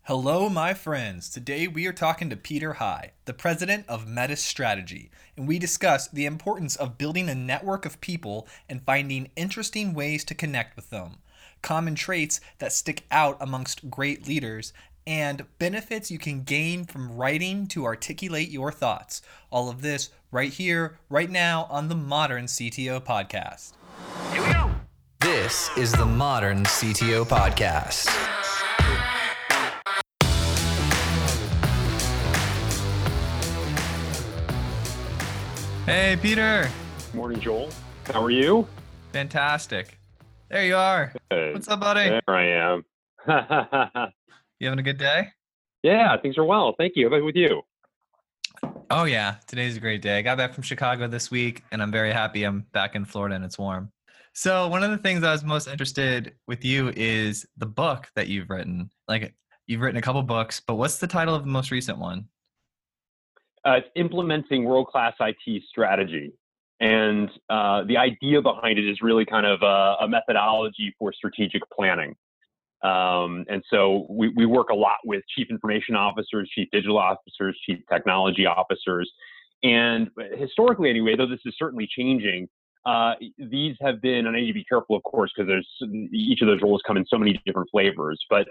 Hello, my friends. Today we are talking to Peter High, the president of Metis Strategy, and we discuss the importance of building a network of people and finding interesting ways to connect with them, common traits that stick out amongst great leaders, and benefits you can gain from writing to articulate your thoughts. All of this right here, right now on the Modern CTO Podcast. Here we go. This is the Modern CTO Podcast. Hey, Peter. Morning, Joel. How are you? Fantastic. There you are. Good. What's up, buddy? There I am. You having a good day? Yeah, things are well. Thank you. How about with you? Oh, yeah. Today's a great day. I got back from Chicago this week, and I'm very happy I'm back in Florida and it's warm. So one of the things I was most interested with you is the book that you've written. Like, you've written a couple books, but what's the title of the most recent one? It's implementing world-class IT strategy. And the idea behind it is really kind of a methodology for strategic planning. And so we work a lot with chief information officers, chief digital officers, chief technology officers. And historically, anyway, though this is certainly changing, these have been, and I need to be careful, of course, because each of those roles come in so many different flavors. But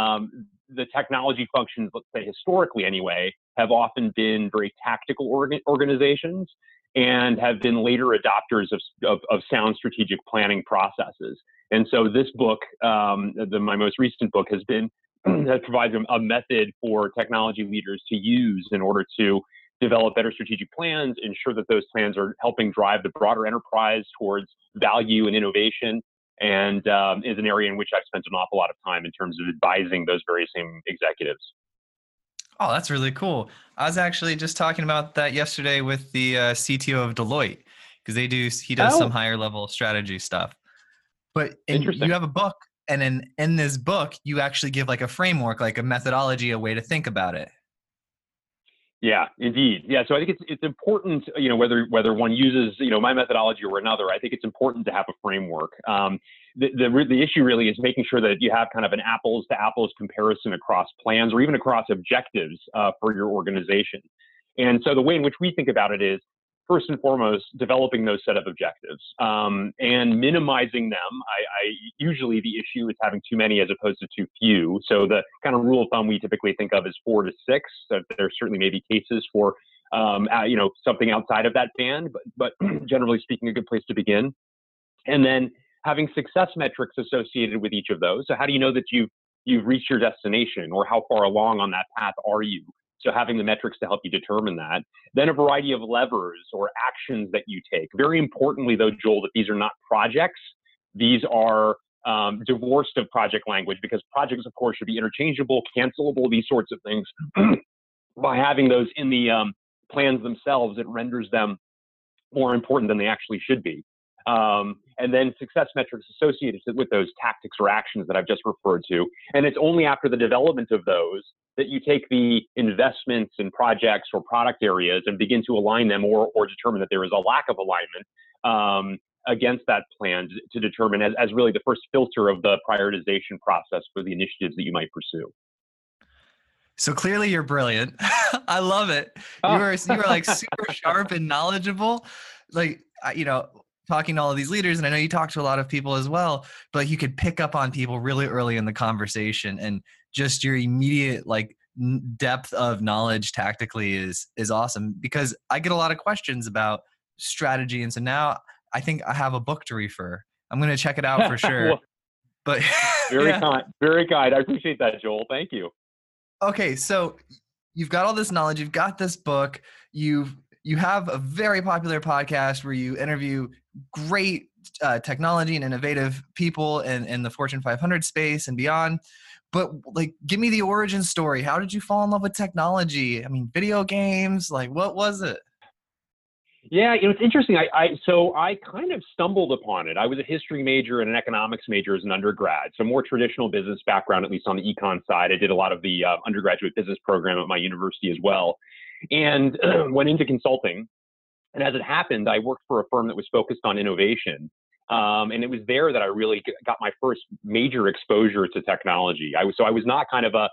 the technology functions, let's say historically anyway, have often been very tactical organizations and have been later adopters of sound strategic planning processes. And so this book, my most recent book, that provides a method for technology leaders to use in order to develop better strategic plans, ensure that those plans are helping drive the broader enterprise towards value and innovation, and is an area in which I've spent an awful lot of time in terms of advising those very same executives. Oh, that's really cool. I was actually just talking about that yesterday with the CTO of Deloitte, because he does some higher level strategy stuff. But you have a book, and in this book, you actually give like a framework, like a methodology, a way to think about it. Yeah, indeed. Yeah, so I think it's important, whether one uses, my methodology or another. I think it's important to have a framework. The issue really is making sure that you have kind of an apples to apples comparison across plans or even across objectives for your organization. And so the way in which we think about it is, first and foremost, developing those set of objectives and minimizing them. Usually the issue is having too many as opposed to too few. So the kind of rule of thumb we typically think of is 4 to 6. So there certainly may be cases for something outside of that band, but generally speaking, a good place to begin. And then having success metrics associated with each of those. So how do you know that you've reached your destination, or how far along on that path are you? So having the metrics to help you determine that. Then a variety of levers or actions that you take. Very importantly, though, Joel, that these are not projects. These are divorced of project language, because projects, of course, should be interchangeable, cancelable, these sorts of things. By having those in the plans themselves, it renders them more important than they actually should be. And then success metrics associated with those tactics or actions that I've just referred to. And it's only after the development of those that you take the investments in projects or product areas and begin to align them or determine that there is a lack of alignment against that plan to determine as really the first filter of the prioritization process for the initiatives that you might pursue. So clearly you're brilliant. I love it. You are like super sharp and knowledgeable. Like, talking to all of these leaders, and I know you talk to a lot of people as well, but you could pick up on people really early in the conversation, and just your immediate depth of knowledge tactically is awesome, because I get a lot of questions about strategy. And so now I think I have a book to refer. I'm going to check it out for sure. Well, but very kind. Very kind. I appreciate that, Joel. Thank you. Okay. So you've got all this knowledge, you've got this book, you have a very popular podcast where you interview great technology and innovative people in the Fortune 500 space and beyond. But give me the origin story. How did you fall in love with technology? I mean, video games, what was it? Yeah, it's interesting. So I kind of stumbled upon it. I was a history major and an economics major as an undergrad. So more traditional business background, at least on the econ side. I did a lot of the undergraduate business program at my university as well, and went into consulting. And as it happened, I worked for a firm that was focused on innovation. And it was there that I really got my first major exposure to technology. I was not kind of a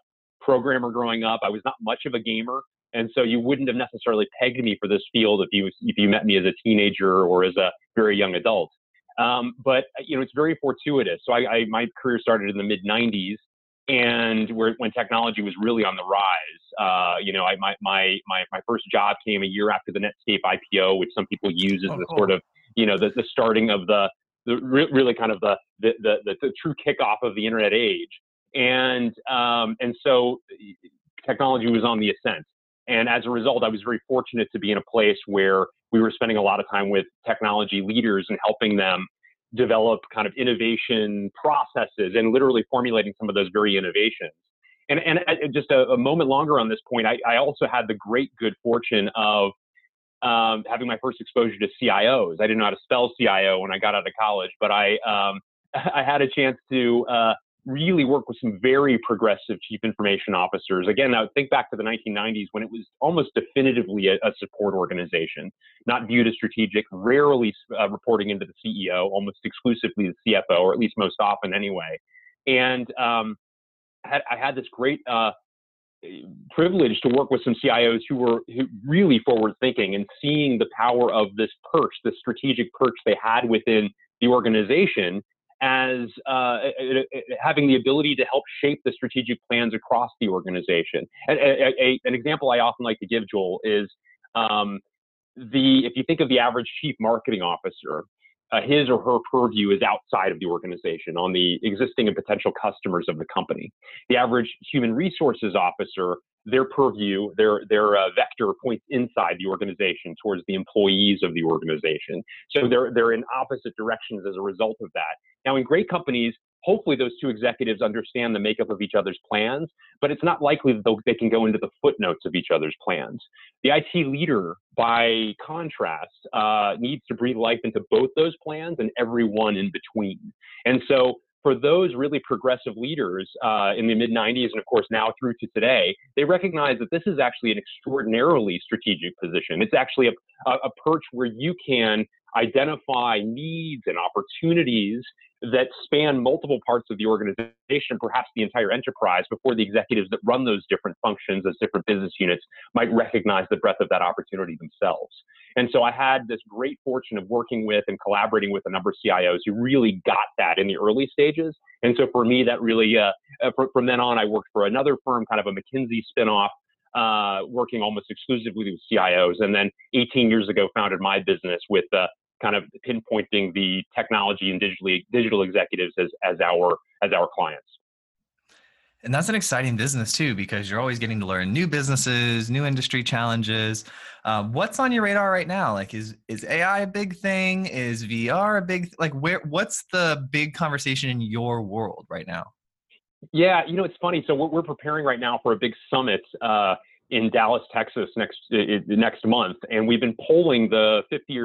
programmer growing up. I was not much of a gamer. And so you wouldn't have necessarily pegged me for this field if you met me as a teenager or as a very young adult. But it's very fortuitous. So my career started in the mid '90s, and when technology was really on the rise. My first job came a year after the Netscape IPO, which some people use as the sort of the starting of the really kind of the true kickoff of the internet age. And so technology was on the ascent. And as a result, I was very fortunate to be in a place where we were spending a lot of time with technology leaders and helping them develop kind of innovation processes and literally formulating some of those very innovations. And just a moment longer on this point, I also had the great good fortune of having my first exposure to CIOs. I didn't know how to spell CIO when I got out of college, but I had a chance to really work with some very progressive chief information officers. Again, I would think back to the 1990s when it was almost definitively a support organization, not viewed as strategic, rarely reporting into the CEO, almost exclusively the CFO, or at least most often anyway. And I had this great privilege to work with some CIOs who really forward thinking and seeing the power of this perch, the strategic perch they had within the organization, as having the ability to help shape the strategic plans across the organization. And an example I often like to give, Joel, is if you think of the average chief marketing officer, his or her purview is outside of the organization on the existing and potential customers of the company. The average human resources officer, their purview, their vector points inside the organization towards the employees of the organization. So they're in opposite directions as a result of that. Now, in great companies, hopefully those two executives understand the makeup of each other's plans, but it's not likely that they can go into the footnotes of each other's plans. The IT leader, by contrast, needs to breathe life into both those plans and everyone in between. And so for those really progressive leaders in the mid-90s, and of course now through to today, they recognize that this is actually an extraordinarily strategic position. It's actually a perch where you can identify needs and opportunities that span multiple parts of the organization, perhaps the entire enterprise, before the executives that run those different functions, those different business units, might recognize the breadth of that opportunity themselves. And so I had this great fortune of working with and collaborating with a number of CIOs who really got that in the early stages. And so for me, that really, from then on, I worked for another firm, kind of a McKinsey spinoff, working almost exclusively with CIOs. And then 18 years ago, founded my business with kind of pinpointing the technology and digital executives as our clients. And that's an exciting business too, because you're always getting to learn new businesses, new industry challenges. What's on your radar right now? Like, is AI a big thing? Is VR a big, what's the big conversation in your world right now? Yeah, it's funny. So we're preparing right now for a big summit in Dallas, Texas next month. And we've been polling the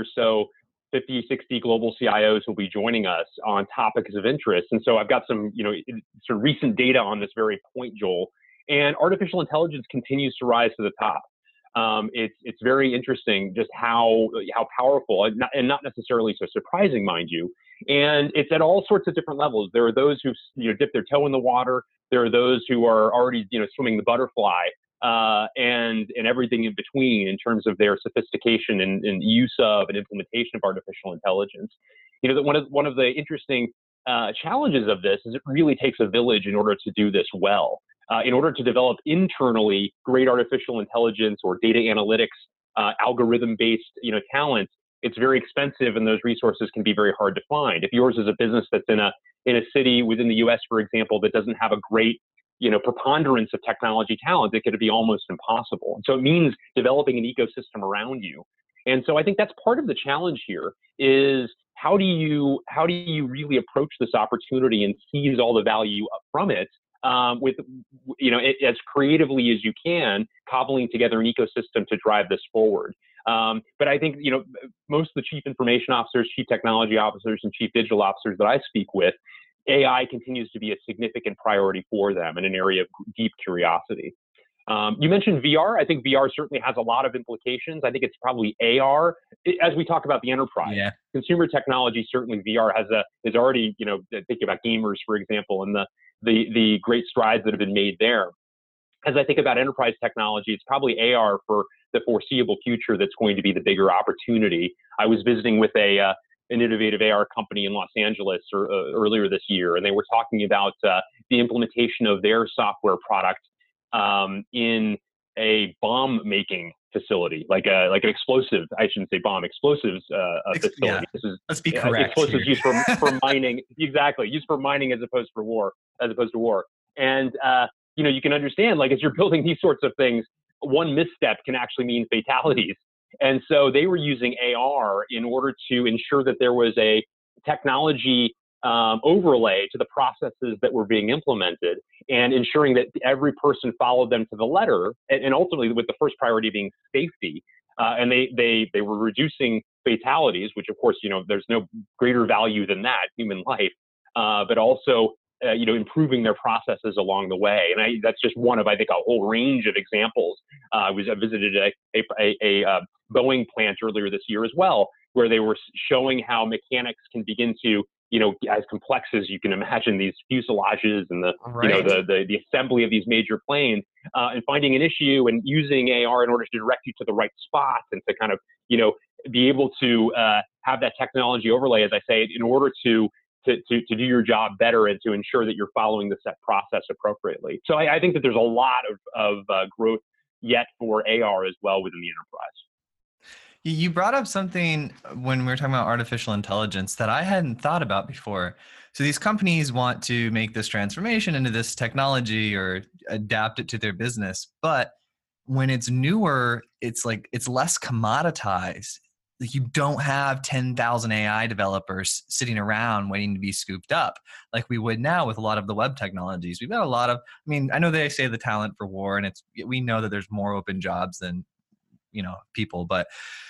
50, 60 global CIOs who will be joining us on topics of interest. And so I've got some, sort of recent data on this very point, Joel. And artificial intelligence continues to rise to the top. It's very interesting just how powerful and not necessarily so surprising, mind you. And it's at all sorts of different levels. There are those who dip their toe in the water. There are those who are already swimming the butterfly. And everything in between in terms of their sophistication and use of and implementation of artificial intelligence. That one of the interesting challenges of this is it really takes a village in order to do this well. In order to develop internally great artificial intelligence or data analytics, algorithm-based talent, it's very expensive, and those resources can be very hard to find. If yours is a business that's in a city within the U.S., for example, that doesn't have a great preponderance of technology talent, it could be almost impossible. And so it means developing an ecosystem around you. And so I think that's part of the challenge here is how do you really approach this opportunity and seize all the value from it with, as creatively as you can, cobbling together an ecosystem to drive this forward. But I think, most of the chief information officers, chief technology officers, and chief digital officers that I speak with, AI continues to be a significant priority for them and an area of deep curiosity. You mentioned VR. I think VR certainly has a lot of implications. I think it's probably AR as we talk about the enterprise. Yeah. Consumer technology, certainly VR is already, thinking about gamers, for example, and the great strides that have been made there. as I think about enterprise technology, it's probably AR for the foreseeable future that's going to be the bigger opportunity. I was visiting with an innovative AR company in Los Angeles earlier this year, and they were talking about the implementation of their software product in a bomb making facility, like an explosive, I shouldn't say bomb, explosives facility. Yeah. This is Let's be correct explosives here. used for mining. Exactly. Used for mining as opposed to war. And, you can understand, like, as you're building these sorts of things, one misstep can actually mean fatalities. And so they were using AR in order to ensure that there was a technology overlay to the processes that were being implemented, and ensuring that every person followed them to the letter, and ultimately with the first priority being safety. And they were reducing fatalities, which of course, there's no greater value than that, human life, but also improving their processes along the way. And that's just one of, I think, a whole range of examples. I visited a Boeing plant earlier this year as well, where they were showing how mechanics can begin to, as complex as you can imagine, these fuselages and the assembly of these major planes, and finding an issue and using AR in order to direct you to the right spot, and to kind of, be able to have that technology overlay, as I say, in order to do your job better and to ensure that you're following the set process appropriately. So I think that there's a lot of growth yet for AR as well within the enterprise. You brought up something when we were talking about artificial intelligence that I hadn't thought about before. So these companies want to make this transformation into this technology or adapt it to their business. But when it's newer, it's less commoditized. Like, you don't have 10,000 AI developers sitting around waiting to be scooped up like we would now with a lot of the web technologies. We've got a lot of, I know they say the talent for war, and we know that there's more open jobs than, people, but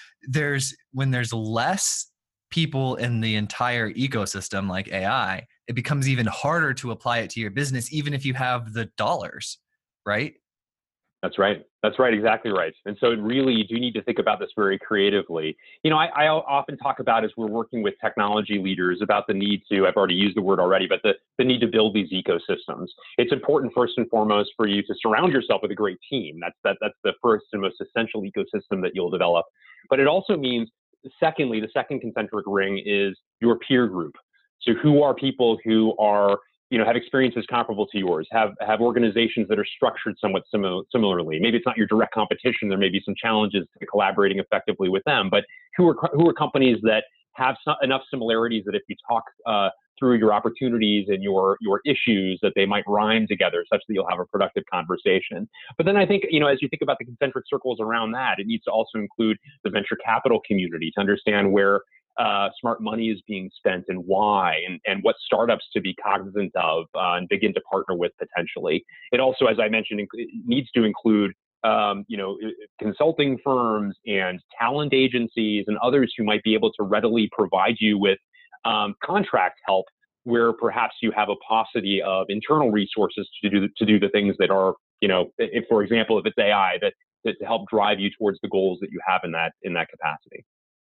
when there's less people in the entire ecosystem like AI, it becomes even harder to apply it to your business, even if you have the dollars, right? That's right. Exactly right. And so really, you do need to think about this very creatively. I often talk about, as we're working with technology leaders, about the need to, I've already used the word already, but the need to build these ecosystems. It's important first and foremost for you to surround yourself with a great team. That's the first and most essential ecosystem that you'll develop. But it also means, secondly, the second concentric ring is your peer group. So who are people who are, have experiences comparable to yours, have organizations that are structured somewhat similarly. Maybe it's not your direct competition. There may be some challenges to collaborating effectively with them, but who are companies that have enough similarities that if you talk through your opportunities and your issues, that they might rhyme together such that you'll have a productive conversation. But then I think, as you think about the concentric circles around that, it needs to also include the venture capital community to understand where smart money is being spent and why, and what startups to be cognizant of and begin to partner with potentially. It also, as I mentioned, needs to include consulting firms and talent agencies and others who might be able to readily provide you with contract help, where perhaps you have a paucity of internal resources to do the things that are, if, for example, if it's AI, that to help drive you towards the goals that you have in that capacity.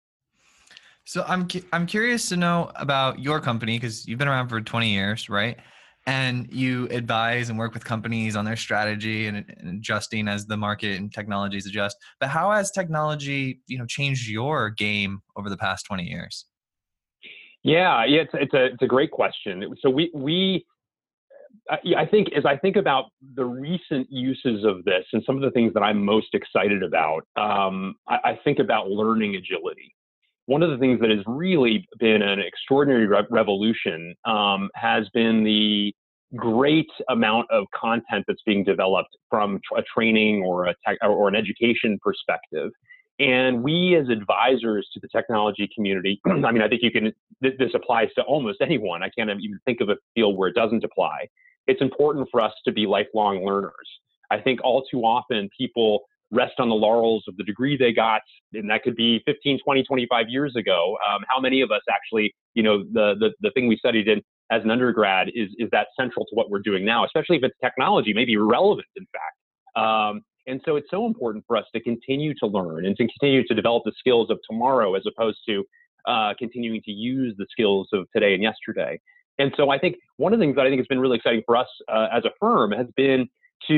So I'm curious to know about your company, because you've been around for 20 years, right? And you advise and work with companies on their strategy and adjusting as the market and technologies adjust. But how has technology, changed your game over the past 20 years? Yeah, it's a great question. So I think, as I think about the recent uses of this and some of the things that I'm most excited about, I think about learning agility. One of the things that has really been an extraordinary revolution has been the great amount of content that's being developed from a training or or an education perspective. And we, as advisors to the technology community, I think this applies to almost anyone. I can't even think of a field where it doesn't apply. It's important for us to be lifelong learners. I think all too often people rest on the laurels of the degree they got, and that could be 15, 20, 25 years ago. How many of us actually, the thing we studied in as an undergrad is that central to what we're doing now, especially if it's technology, maybe relevant, in fact. And so it's so important for us to continue to learn and to continue to develop the skills of tomorrow, as opposed to continuing to use the skills of today and yesterday. And so I think one of the things that I think has been really exciting for us as a firm has been to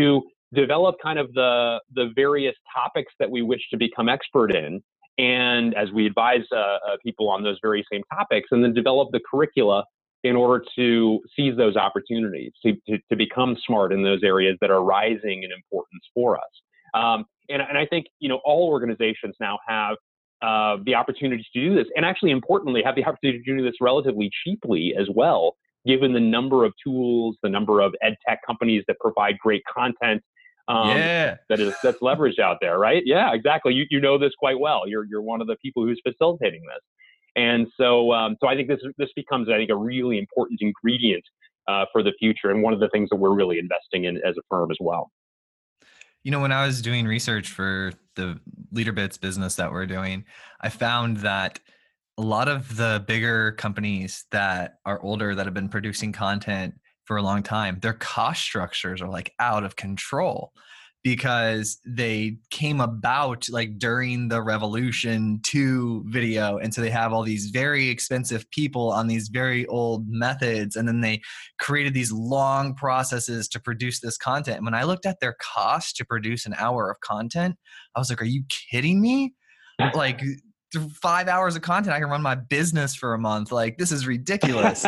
develop kind of the various topics that we wish to become expert in, and as we advise people on those very same topics, and then develop the curricula in order to seize those opportunities, to become smart in those areas that are rising in importance for us. And I think, all organizations now have the opportunity to do this, and actually, importantly, have the opportunity to do this relatively cheaply as well, given the number of tools, the number of ed tech companies that provide great content. That's leveraged out there, right? Yeah, exactly. You know this quite well. You're one of the people who's facilitating this, and so I think this becomes, I think, a really important ingredient for the future, and one of the things that we're really investing in as a firm as well. When I was doing research for the LeaderBits business that we're doing, I found that a lot of the bigger companies that are older that have been producing content for a long time, their cost structures are like out of control because they came about like during the revolution to video. And so they have all these very expensive people on these very old methods. And then they created these long processes to produce this content. And when I looked at their cost to produce an hour of content, I was like, are you kidding me? Like 5 hours of content, I can run my business for a month. Like, this is ridiculous.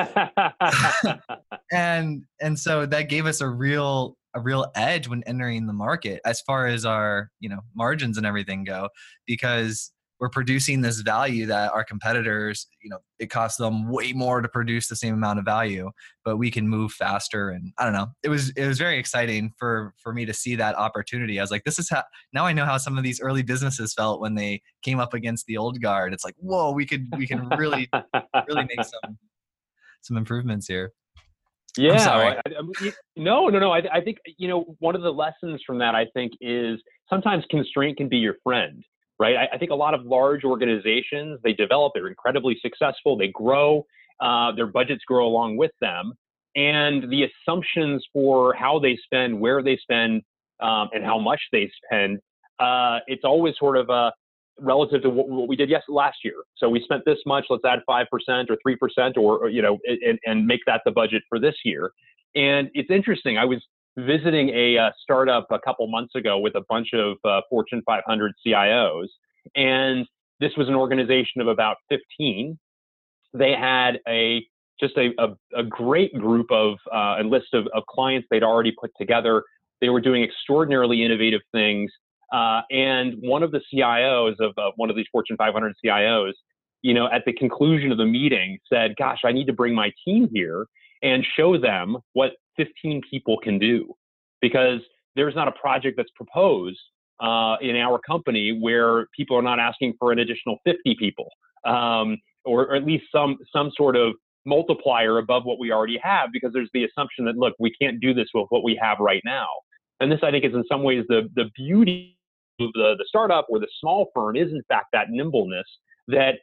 and so that gave us a real edge when entering the market as far as our margins and everything go, because we're producing this value that our competitors, it costs them way more to produce the same amount of value, but we can move faster. And I don't know, it was very exciting for me to see that opportunity. I was like, this is how, now I know how some of these early businesses felt when they came up against the old guard. It's like, whoa, we can really make some improvements here. Yeah, I'm sorry. No. I think, one of the lessons from that, I think, is sometimes constraint can be your friend, right? I think a lot of large organizations, they develop, they're incredibly successful, they grow, their budgets grow along with them. And the assumptions for how they spend, where they spend, and how much they spend, it's always sort of relative to what we did last year. So we spent this much, let's add 5% or 3% or and make that the budget for this year. And it's interesting. I was visiting a startup a couple months ago with a bunch of Fortune 500 CIOs. And this was an organization of about 15. They had just a great group of a list of clients they'd already put together. They were doing extraordinarily innovative things. And one of the CIOs of one of these Fortune 500 CIOs, at the conclusion of the meeting said, gosh, I need to bring my team here and show them what 15 people can do, because there's not a project that's proposed in our company where people are not asking for an additional 50 people, or at least some sort of multiplier above what we already have, because there's the assumption that, look, we can't do this with what we have right now. And this, I think, is in some ways the beauty of the startup or the small firm is, in fact, that nimbleness that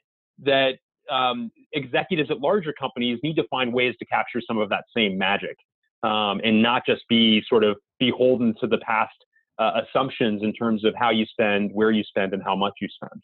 executives at larger companies need to find ways to capture some of that same magic, and not just be sort of beholden to the past assumptions in terms of how you spend, where you spend, and how much you spend.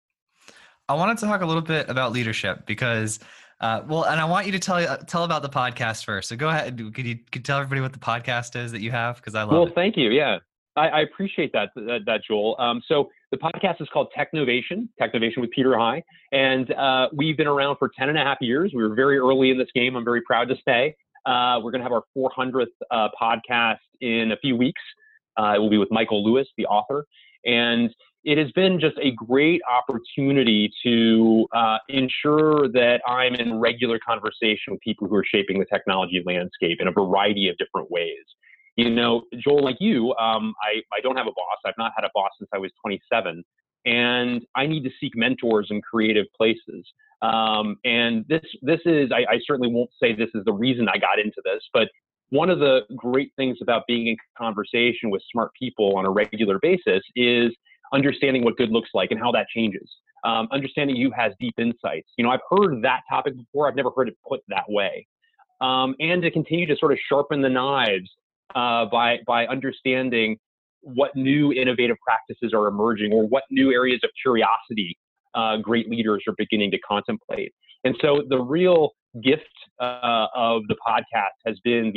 I wanted to talk a little bit about leadership because, and I want you to tell about the podcast first. So go ahead. Could you tell everybody what the podcast is that you have? Because I love it. Well, thank you. Yeah, I appreciate that, Joel. So the podcast is called Technovation with Peter High. And we've been around for 10 and a half years. We were very early in this game. I'm very proud to say. We're going to have our 400th podcast in a few weeks. It will be with Michael Lewis, the author. And it has been just a great opportunity to ensure that I'm in regular conversation with people who are shaping the technology landscape in a variety of different ways. Joel, like you, I don't have a boss. I've not had a boss since I was 27. And I need to seek mentors in creative places. And this is, I certainly won't say this is the reason I got into this, but one of the great things about being in conversation with smart people on a regular basis is understanding what good looks like and how that changes. Understanding who has deep insights. I've heard that topic before. I've never heard it put that way. And to continue to sort of sharpen the knives by understanding what new innovative practices are emerging or what new areas of curiosity great leaders are beginning to contemplate. And so the real gift of the podcast has been these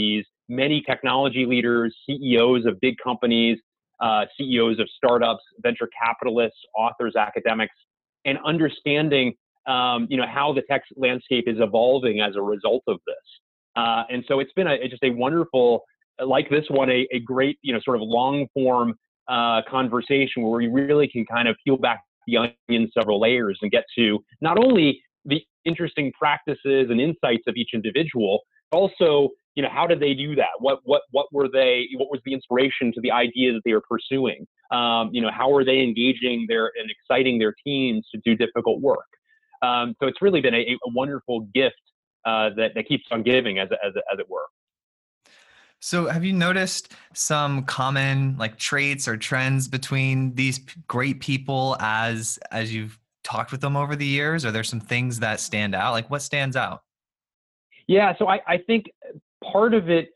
many technology leaders, CEOs of big companies, CEOs of startups, venture capitalists, authors, academics, and understanding how the tech landscape is evolving as a result of this. And so it's been just a wonderful, like this one, a great, sort of long form conversation where we really can kind of peel back the onion several layers and get to not only the interesting practices and insights of each individual, but also, how did they do that? What were they? What was the inspiration to the idea that they were pursuing? How are they engaging and exciting their teams to do difficult work? So it's really been a wonderful gift that keeps on giving, as it were. So have you noticed some common traits or trends between these great people as you've talked with them over the years? Are there some things that stand out? Like, what stands out? Yeah, so I think part of it,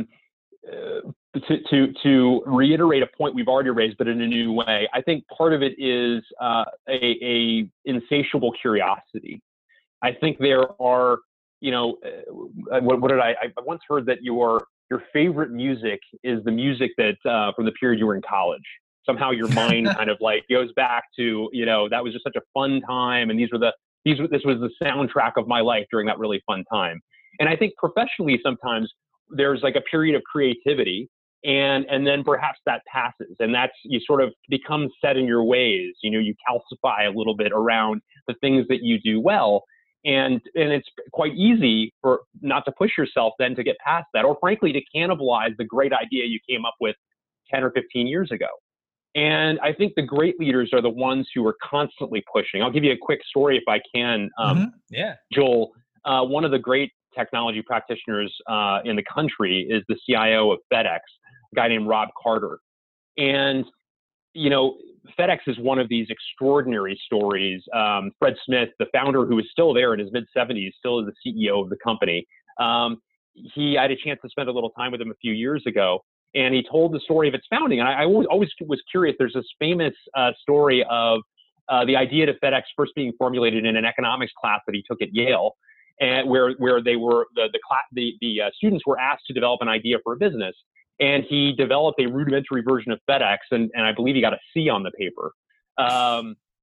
to reiterate a point we've already raised, but in a new way, I think part of it is a insatiable curiosity. I think there are, what did I once heard that your favorite music is the music that from the period you were in college. Somehow your mind kind of goes back to, that was just such a fun time, and this was the soundtrack of my life during that really fun time. And I think professionally, sometimes there's a period of creativity, and then perhaps that passes, and you sort of become set in your ways. You calcify a little bit around the things that you do well, and it's quite easy for not to push yourself then to get past that, or frankly to cannibalize the great idea you came up with 10 or 15 years ago. And I think the great leaders are the ones who are constantly pushing. I'll give you a quick story if I can. Yeah. Joel, one of the great technology practitioners in the country is the CIO of FedEx, a guy named Rob Carter. And, FedEx is one of these extraordinary stories. Fred Smith, the founder, who is still there in his mid-70s, still is the CEO of the company. I had a chance to spend a little time with him a few years ago, and he told the story of its founding. And I always was curious. There's this famous story of the idea to FedEx first being formulated in an economics class that he took at Yale, and where they were the students were asked to develop an idea for a business, and he developed a rudimentary version of FedEx, and I believe he got a C on the paper. As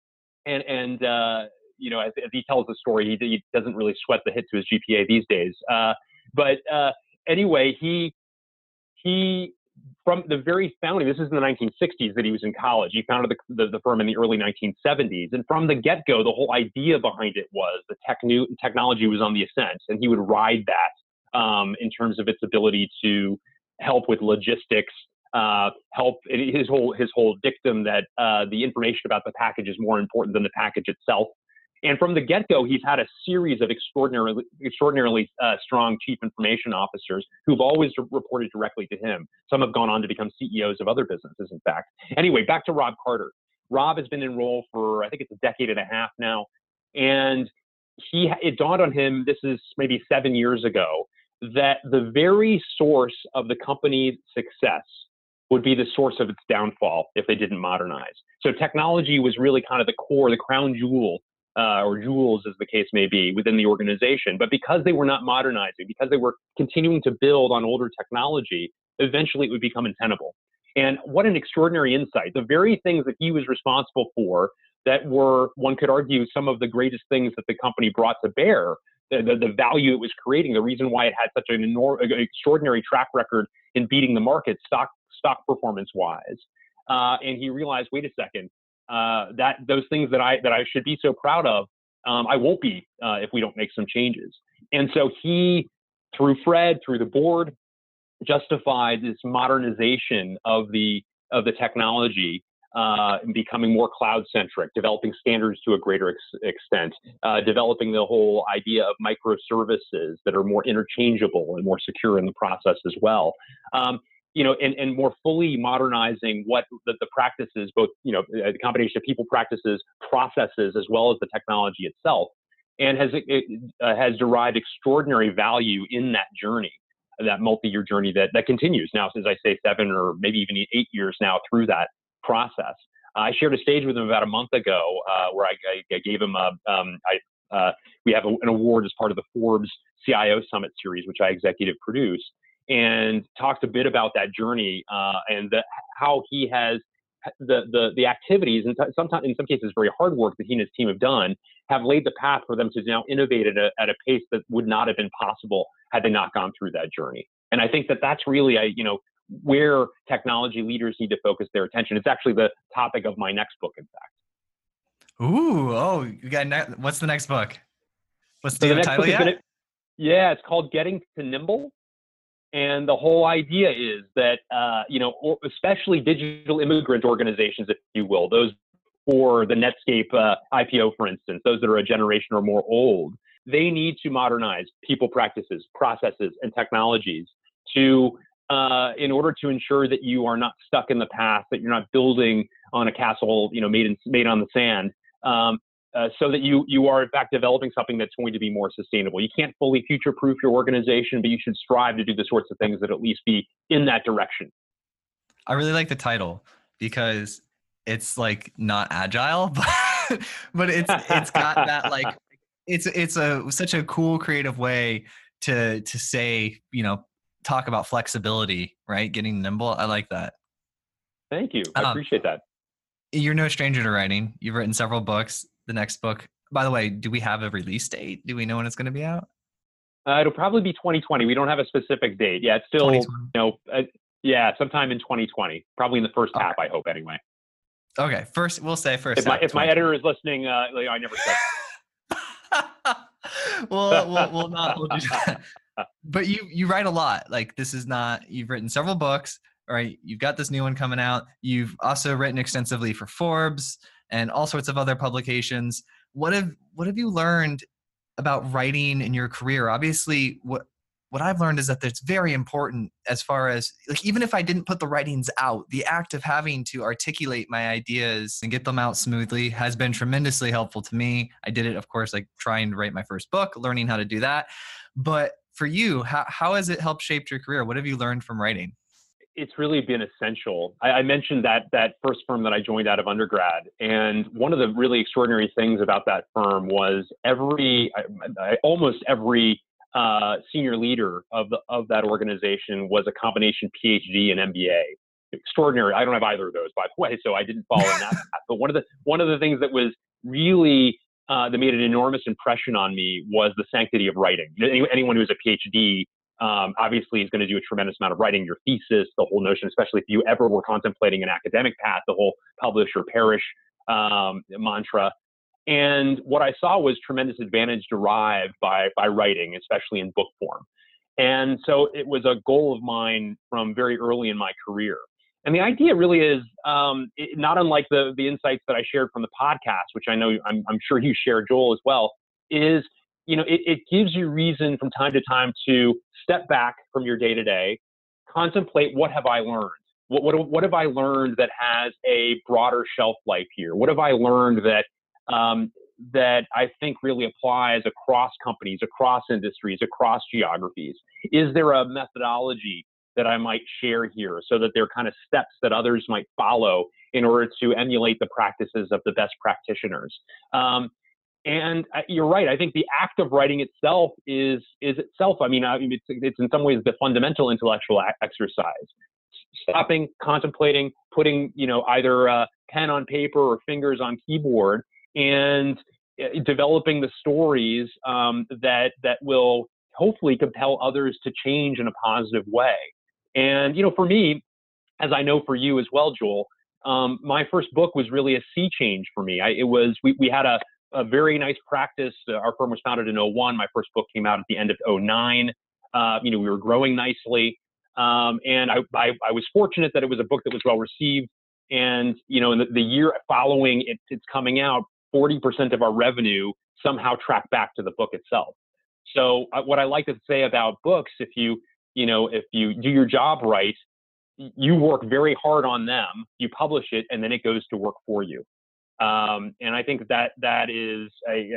he tells the story, he doesn't really sweat the hit to his GPA these days. Anyway, he from the very founding, this is in the 1960s that he was in college. He founded the firm in the early 1970s. And from the get-go, the whole idea behind it was the technology was on the ascent, and he would ride that in terms of its ability to help with logistics, help his whole dictum that the information about the package is more important than the package itself. And from the get-go, he's had a series of extraordinarily strong chief information officers who've always reported directly to him. Some have gone on to become CEOs of other businesses, in fact. Anyway, back to Rob Carter. Rob has been in role for, I think it's a decade and a half now. And it dawned on him, this is maybe 7 years ago, that the very source of the company's success would be the source of its downfall if they didn't modernize. So technology was really kind of the core, the crown jewel, or jewels as the case may be, within the organization. But because they were not modernizing, because they were continuing to build on older technology, eventually it would become untenable. And what an extraordinary insight. The very things that he was responsible for that were, one could argue, some of the greatest things that the company brought to bear, the value it was creating, the reason why it had such an extraordinary track record in beating the market stock performance wise. And he realized, wait a second, that those things that I should be so proud of, I won't be if we don't make some changes. And so he, through Fred, through the board, justified this modernization of the technology, and becoming more cloud-centric, developing standards to a greater extent, developing the whole idea of microservices that are more interchangeable and more secure in the process as well. And more fully modernizing what the practices, both, a combination of people practices, processes, as well as the technology itself, and has derived extraordinary value in that journey, that multi-year journey that continues now, since I say 7 or maybe even 8 years now through that process. I shared a stage with him about a month ago where I gave him we have an award as part of the Forbes CIO Summit series, which I executive produce. and talks a bit about that journey and how he has the activities and sometimes in some cases very hard work that he and his team have done have laid the path for them to now innovate at a pace that would not have been possible had they not gone through that journey. And I think that that's really where technology leaders need to focus their attention. It's actually the topic of my next book, in fact. Ooh, oh, you got what's the next book? What's the title yet? Yeah, it's called Getting to Nimble. And the whole idea is that, especially digital immigrant organizations, if you will, those for the Netscape IPO, for instance, those that are a generation or more old, they need to modernize people practices, processes, and technologies in order to ensure that you are not stuck in the past, that you're not building on a castle, made on the sand, so that you are in fact developing something that's going to be more sustainable. You can't fully future-proof your organization, but you should strive to do the sorts of things that at least be in that direction. I really like the title because it's like not agile, but it's got that like it's such a cool creative way to say, talk about flexibility, right? Getting nimble. I like that. Thank you. I appreciate that. You're no stranger to writing. You've written several books. The next book, by the way, do we have a release date? Do we know when it's going to be out? It'll probably be 2020. We don't have a specific date. Yeah, it's still, sometime in 2020, probably in the first half, I hope anyway. Okay. We'll say first. If my editor is listening, I never said. we'll not hold you to that. But you write a lot. Like you've written several books, right? You've got this new one coming out. You've also written extensively for Forbes and all sorts of other publications. What have you learned about writing in your career? Obviously, what I've learned is that it's very important as far as, like, even if I didn't put the writings out, the act of having to articulate my ideas and get them out smoothly has been tremendously helpful to me. I did it, of course, like trying to write my first book, learning how to do that. But for you, how has it helped shape your career? What have you learned from writing? It's really been essential. I mentioned that first firm that I joined out of undergrad, and one of the really extraordinary things about that firm was almost every senior leader of that organization was a combination PhD and MBA. Extraordinary. I don't have either of those, by the way, so I didn't follow in that path. But one of the things that was really that made an enormous impression on me was the sanctity of writing. Anyone who's a PhD obviously is going to do a tremendous amount of writing, your thesis, the whole notion, especially if you ever were contemplating an academic path, the whole publish or perish mantra. And what I saw was tremendous advantage derived by writing, especially in book form. And so it was a goal of mine from very early in my career. And the idea really is not unlike the insights that I shared from the podcast, which I know I'm sure you share, Joel, as well, is it gives you reason from time to time to step back from your day-to-day, contemplate, what have I learned? What have I learned that has a broader shelf life here? What have I learned that I think really applies across companies, across industries, across geographies? Is there a methodology that I might share here so that there are kind of steps that others might follow in order to emulate the practices of the best practitioners? And you're right. I think the act of writing itself is itself. It's in some ways the fundamental intellectual exercise. Stopping, contemplating, putting either a pen on paper or fingers on keyboard, and developing the stories that will hopefully compel others to change in a positive way. And for me, as I know for you as well, Joel, my first book was really a sea change for me. We had a very nice practice. Our firm was founded in 2001. My first book came out at the end of 2009. We were growing nicely. And I was fortunate that it was a book that was well received. And, in the year following it's coming out, 40% of our revenue somehow tracked back to the book itself. So what I like to say about books, if you do your job right, you work very hard on them, you publish it, and then it goes to work for you. And I think that is,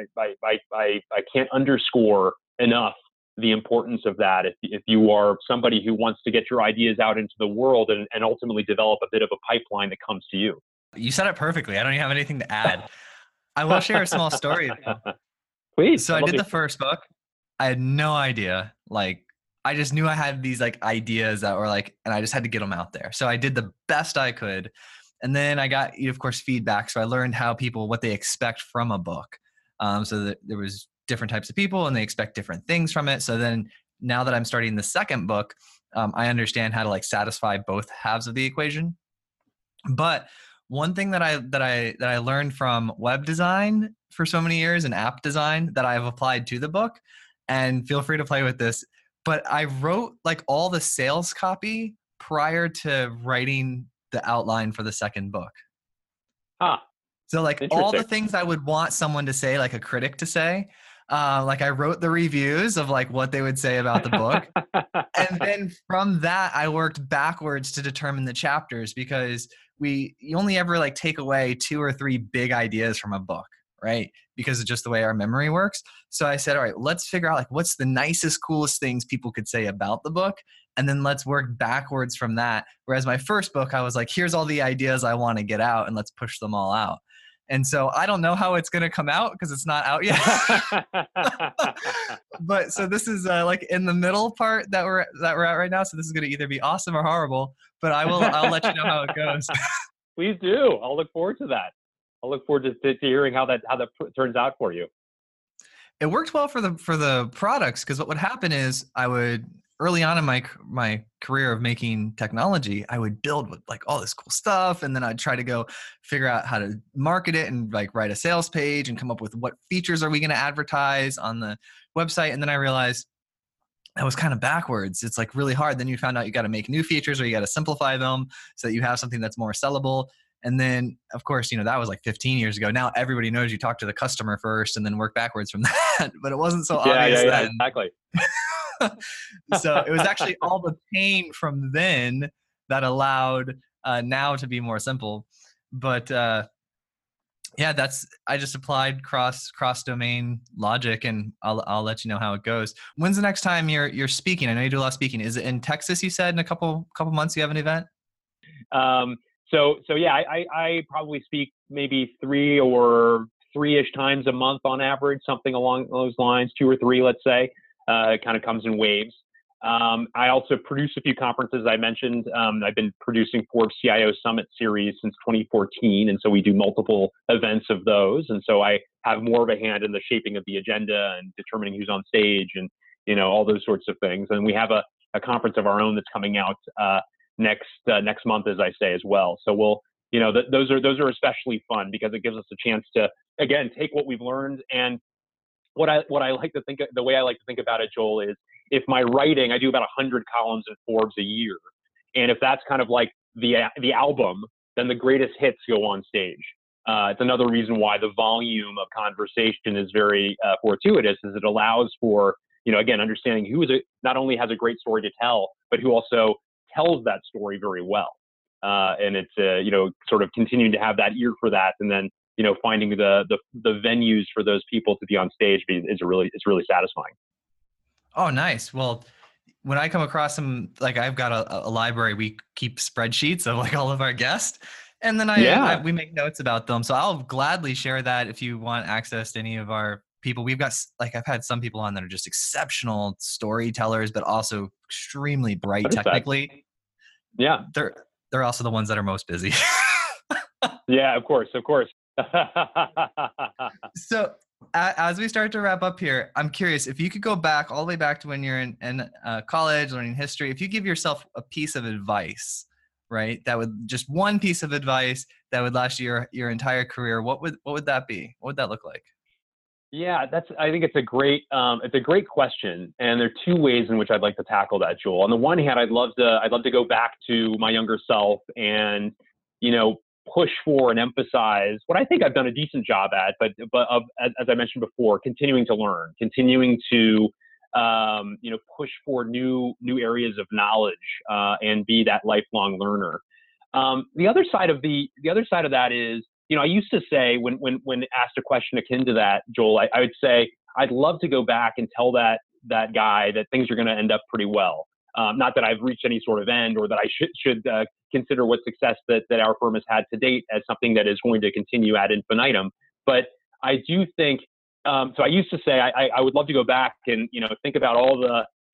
I can't underscore enough the importance of that. If you are somebody who wants to get your ideas out into the world and ultimately develop a bit of a pipeline that comes to you. You said it perfectly. I don't even have anything to add. I will share a small story. Please. So I did the first book. I had no idea. Like, I just knew I had these like ideas that were like, and I just had to get them out there. So I did the best I could. And then I got, of course, feedback. So I learned how people, what they expect from a book. So that there was different types of people and they expect different things from it. So then now that I'm starting the second book, I understand how to like satisfy both halves of the equation. But one thing that I learned from web design for so many years and app design that I've applied to the book, and feel free to play with this, but I wrote like all the sales copy prior to writing the outline for the second book. So like all the things I would want someone to say, like a critic to say, like I wrote the reviews of like what they would say about the book. And then from that, I worked backwards to determine the chapters, because you only ever like take away 2 or 3 big ideas from a book, right? Because of just the way our memory works. So I said, all right, let's figure out like what's the nicest, coolest things people could say about the book. And then let's work backwards from that. Whereas my first book, I was like, here's all the ideas I want to get out and let's push them all out. And so I don't know how it's going to come out because it's not out yet. But so this is like in the middle part that we're at right now. So this is going to either be awesome or horrible, but I'll let you know how it goes. Please do. I'll look forward to that. I'll look forward to hearing how that turns out for you. It worked well for the products, because what would happen is I would, early on in my career of making technology, I would build with like all this cool stuff, and then I'd try to go figure out how to market it and like write a sales page and come up with what features are we going to advertise on the website. And then I realized that was kind of backwards. It's like really hard. Then you found out you got to make new features, or you got to simplify them so that you have something that's more sellable. And then, of course, that was like 15 years ago. Now everybody knows you talk to the customer first and then work backwards from that. But it wasn't so obvious then. Exactly. So it was actually all the pain from then that allowed now to be more simple. But yeah, I just applied cross domain logic, and I'll let you know how it goes. When's the next time you're speaking? I know you do a lot of speaking. Is it in Texas? You said in a couple months you have an event. So yeah, I probably speak maybe 3 or 3-ish times a month on average, something along those lines, 2 or 3, let's say. It kind of comes in waves. I also produce a few conferences. I mentioned I've been producing Forbes CIO Summit Series since 2014, and so we do multiple events of those. And so I have more of a hand in the shaping of the agenda and determining who's on stage and all those sorts of things. And we have a conference of our own that's coming out next month, as I say, as well. So we'll those are especially fun because it gives us a chance to again take what we've learned. And what I like to think, the way I like to think about it, Joel, is if my writing, I do about 100 columns in Forbes a year, and if that's kind of like the album, then the greatest hits go on stage. It's another reason why the volume of conversation is very fortuitous, is it allows for again understanding who not only has a great story to tell, but who also tells that story very well. And it's sort of continuing to have that ear for that, and then finding the venues for those people to be on stage it's really satisfying. Oh, nice. Well, when I come across them, like I've got a library, we keep spreadsheets of like all of our guests, and then we make notes about them. So I'll gladly share that if you want access to any of our people. We've got, like, I've had some people on that are just exceptional storytellers, but also extremely bright technically. Yeah. They're also the ones that are most busy. Yeah, of course. So as we start to wrap up here, I'm curious if you could go back all the way back to when you're in college learning history. If you give yourself a piece of advice, right, that would just one piece of advice that would last your entire career, what would that be? What would that look like? Yeah, I think it's a great question, and there are 2 ways in which I'd like to tackle that, Joel. On the one hand, I'd love to go back to my younger self and push for and emphasize what I think I've done a decent job at, but as I mentioned before, continuing to learn, continuing to push for new areas of knowledge and be that lifelong learner. The other side of that is, I used to say when asked a question akin to that, Joel, I would say I'd love to go back and tell that guy that things are going to end up pretty well. Not that I've reached any sort of end, or that I should consider what success that our firm has had to date as something that is going to continue ad infinitum. But I do think, so I used to say I would love to go back and think about all the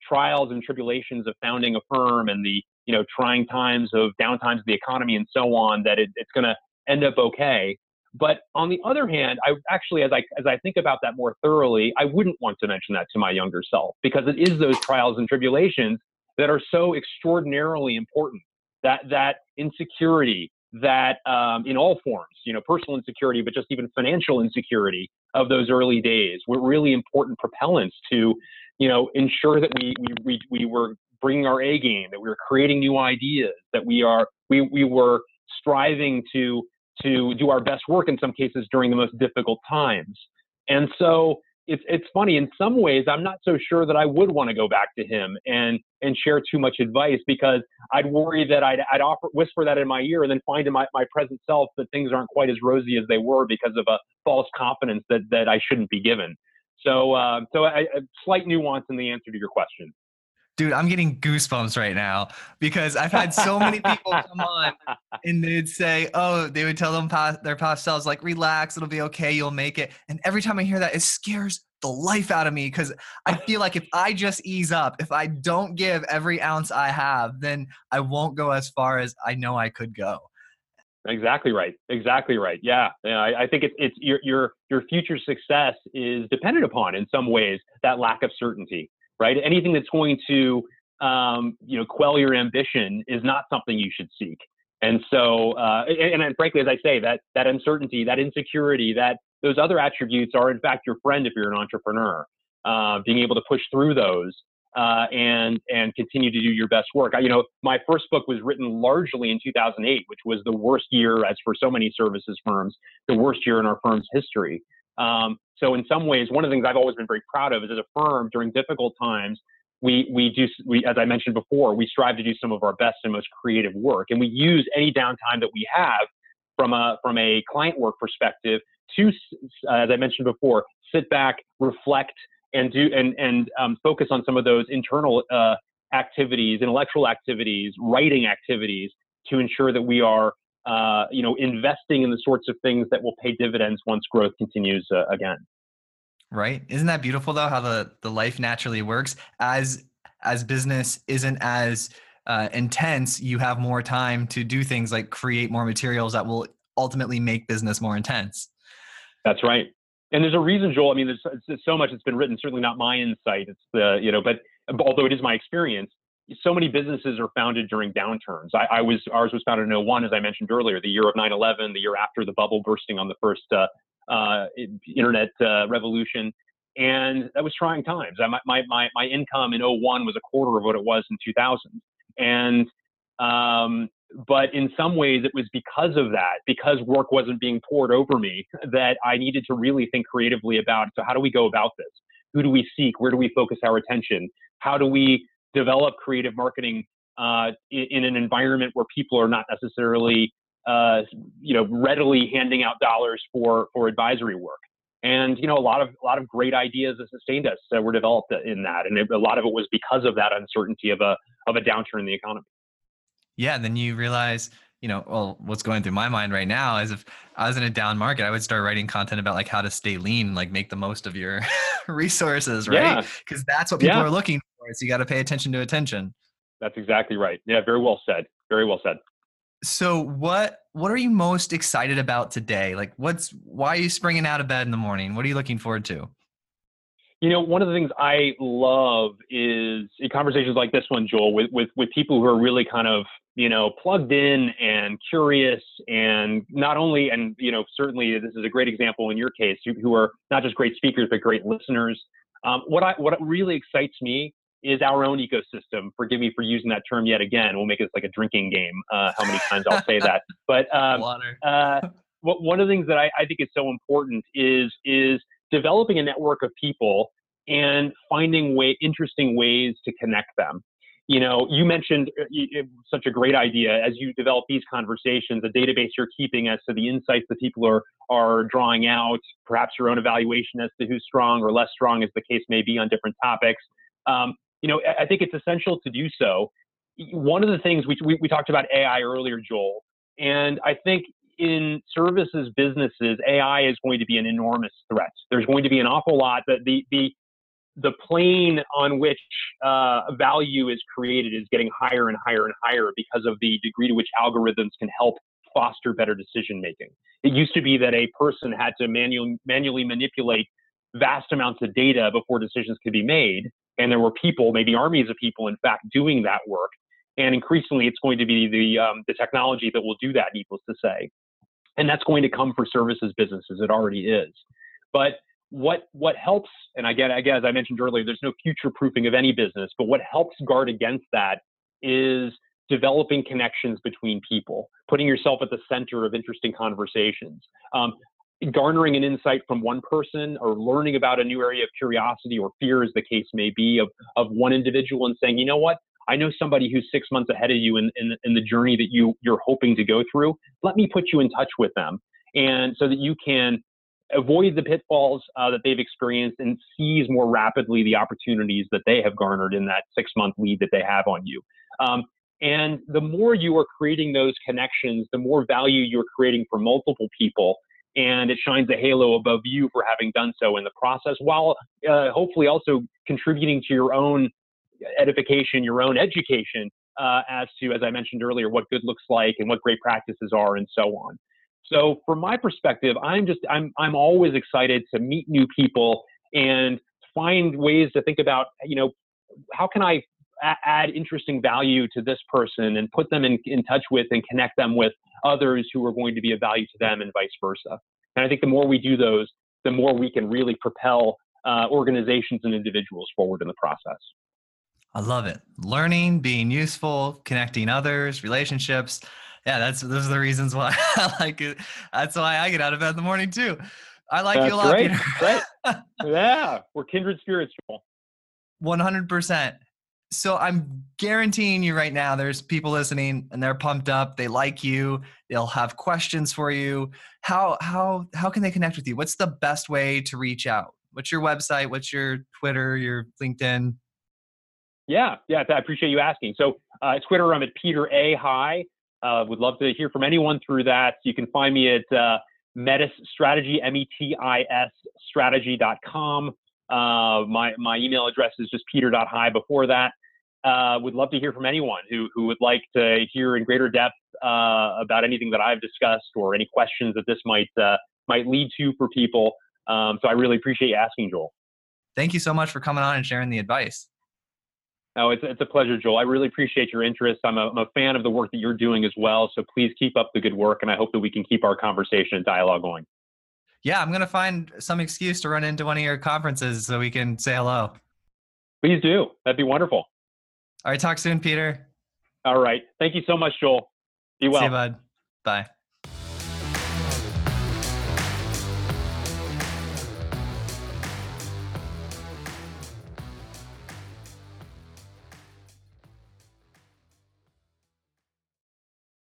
trials and tribulations of founding a firm and the, trying times of downtimes of the economy and so on, that it's going to end up okay. But on the other hand, I actually, as I think about that more thoroughly, I wouldn't want to mention that to my younger self, because it is those trials and tribulations that are so extraordinarily important. That insecurity, that in all forms, personal insecurity, but just even financial insecurity of those early days were really important propellants to, ensure that we were bringing our A game, that we were creating new ideas, that we were striving to do our best work in some cases during the most difficult times. And so it's funny, in some ways, I'm not so sure that I would want to go back to him and share too much advice, because I'd worry that I'd whisper that in my ear and then find in my present self that things aren't quite as rosy as they were because of a false confidence that I shouldn't be given. So a slight nuance in the answer to your question. Dude, I'm getting goosebumps right now, because I've had so many people come on and they'd say, they would tell them their past selves, like, relax, it'll be okay, you'll make it. And every time I hear that, it scares the life out of me, because I feel like if I just ease up, if I don't give every ounce I have, then I won't go as far as I know I could go. Exactly right. Yeah. I think it's your future success is dependent upon, in some ways, that lack of certainty. Right? Anything that's going to, quell your ambition is not something you should seek. And so, and frankly, as I say, that uncertainty, that insecurity, that those other attributes are in fact your friend if you're an entrepreneur. Being able to push through those and continue to do your best work. My first book was written largely in 2008, which was the worst year, as for so many services firms, the worst year in our firm's history. So in some ways, one of the things I've always been very proud of is, as a firm, during difficult times, we, as I mentioned before, we strive to do some of our best and most creative work. And we use any downtime that we have from a client work perspective to, as I mentioned before, sit back, reflect, and focus on some of those internal activities, intellectual activities, writing activities, to ensure that we are investing in the sorts of things that will pay dividends once growth continues again. Right. Isn't that beautiful, though, how the life naturally works? As business isn't as intense, you have more time to do things like create more materials that will ultimately make business more intense. That's right. And there's a reason, Joel. I mean, there's so much that's been written, certainly not my insight. It's but although it is my experience, so many businesses are founded during downturns. Ours was founded in 2001, as I mentioned earlier, the year of 9/11, the year after the bubble bursting on the first internet revolution, and that was trying times. My income in 2001 was a quarter of what it was in 2000, and but in some ways it was because of that, because work wasn't being poured over me, that I needed to really think creatively about, so how do we go about this? Who do we seek? Where do we focus our attention? How do we develop creative marketing in an environment where people are not necessarily, readily handing out dollars for advisory work? And a lot of great ideas that sustained us were developed in that, and a lot of it was because of that uncertainty of a downturn in the economy. Yeah, and then you realize, what's going through my mind right now is, if I was in a down market, I would start writing content about like how to stay lean, like make the most of your resources, right? Because that's what people are looking for. So you got to pay attention to attention. That's exactly right. Yeah, very well said. Very well said. So what are you most excited about today? Like, why are you springing out of bed in the morning? What are you looking forward to? One of the things I love is in conversations like this one, Joel, with people who are really kind of, plugged in and curious, and not only, and, certainly this is a great example in your case, who are not just great speakers, but great listeners. What really excites me is our own ecosystem. Forgive me for using that term yet again. We'll make it like a drinking game, how many times I'll say that. But one of the things that I think is so important is developing a network of people and finding interesting ways to connect them. You mentioned such a great idea as you develop these conversations, a database you're keeping as to the insights that people are drawing out, perhaps your own evaluation as to who's strong or less strong, as the case may be on different topics. I think it's essential to do so. One of the things we talked about AI earlier, Joel, and I think in services businesses, AI is going to be an enormous threat. There's going to be an awful lot that the the plane on which value is created is getting higher and higher and higher because of the degree to which algorithms can help foster better decision making. It used to be that a person had to manually manipulate vast amounts of data before decisions could be made. And there were people, maybe armies of people, in fact, doing that work. And increasingly, it's going to be the technology that will do that, needless to say. And that's going to come for services businesses. It already is. But what helps, and again, as I mentioned earlier, there's no future proofing of any business, but what helps guard against that is developing connections between people, putting yourself at the center of interesting conversations, garnering an insight from one person or learning about a new area of curiosity or fear, as the case may be, of one individual, and saying, you know what, I know somebody who's 6 months ahead of you in the journey that you're hoping to go through. Let me put you in touch with them, and so that you can avoid the pitfalls that they've experienced and seize more rapidly the opportunities that they have garnered in that 6-month lead that they have on you. And the more you are creating those connections, the more value you're creating for multiple people. And it shines a halo above you for having done so in the process, while hopefully also contributing to your own edification, your own education, as to, as I mentioned earlier, what good looks like and what great practices are and so on. So from my perspective, I'm always excited to meet new people and find ways to think about, how can I add interesting value to this person and put them in touch with and connect them with others who are going to be of value to them and vice versa. And I think the more we do those, the more we can really propel organizations and individuals forward in the process. I love it. Learning, being useful, connecting others, relationships. Yeah, those are the reasons why I like it. That's why I get out of bed in the morning too. I like you a lot, Peter. Right. Yeah, we're kindred spirits, Joel. 100%. So I'm guaranteeing you right now, there's people listening and they're pumped up. They like you. They'll have questions for you. How can they connect with you? What's the best way to reach out? What's your website? What's your Twitter, your LinkedIn? Yeah, I appreciate you asking. So Twitter, I'm at Peter A. High. Would love to hear from anyone through that. You can find me at Metis Strategy, METIS strategy.com. My email address is just peter.high before that. Would love to hear from anyone who would like to hear in greater depth about anything that I've discussed or any questions that this might lead to for people. So I really appreciate you asking, Joel. Thank you so much for coming on and sharing the advice. No, it's a pleasure, Joel. I really appreciate your interest. I'm a fan of the work that you're doing as well. So please keep up the good work, and I hope that we can keep our conversation and dialogue going. Yeah, I'm going to find some excuse to run into one of your conferences so we can say hello. Please do. That'd be wonderful. All right, talk soon, Peter. All right. Thank you so much, Joel. Be well. See you, bud. Bye.